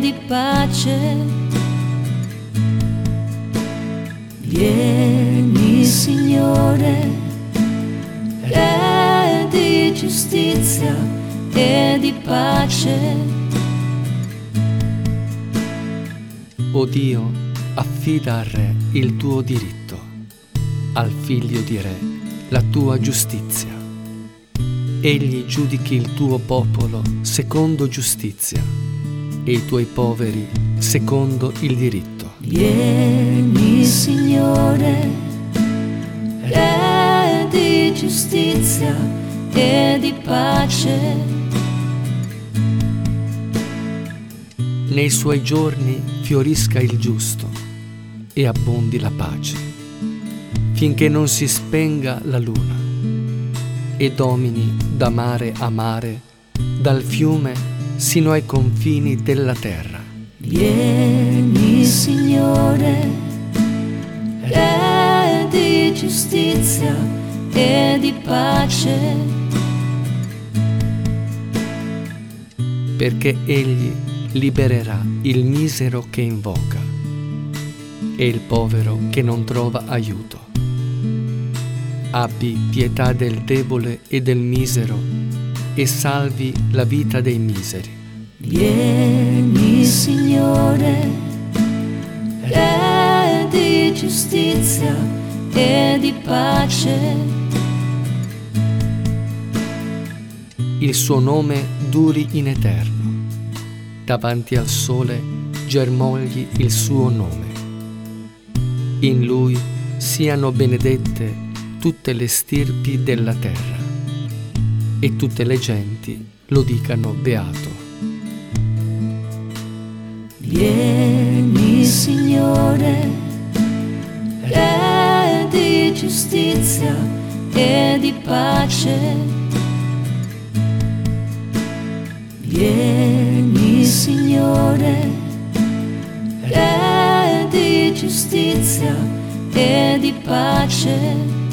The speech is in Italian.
di pace. Vieni, Signore, Re di giustizia e di pace. O Dio, affida al Re il tuo diritto, al Figlio di Re la tua giustizia. Egli giudichi il tuo popolo secondo giustizia e i tuoi poveri secondo il diritto. Vieni, Signore, Re di giustizia e di pace. Nei suoi giorni fiorisca il giusto e abbondi la pace, finché non si spenga la luna e domini da mare a mare, dal fiume sino ai confini della terra. Vieni, Signore, Re di giustizia e di pace. Perché egli libererà il misero che invoca e il povero che non trova aiuto. Abbi pietà del debole e del misero e salvi la vita dei miseri. Vieni, Signore, Re di giustizia e di pace. Il suo nome duri in eterno. Davanti al sole germogli il suo nome. In lui siano benedette tutte le stirpi della terra e tutte le genti lo dicano beato. Vieni, Signore, Re di giustizia e di pace. Vieni, Signore, Re di giustizia e di pace.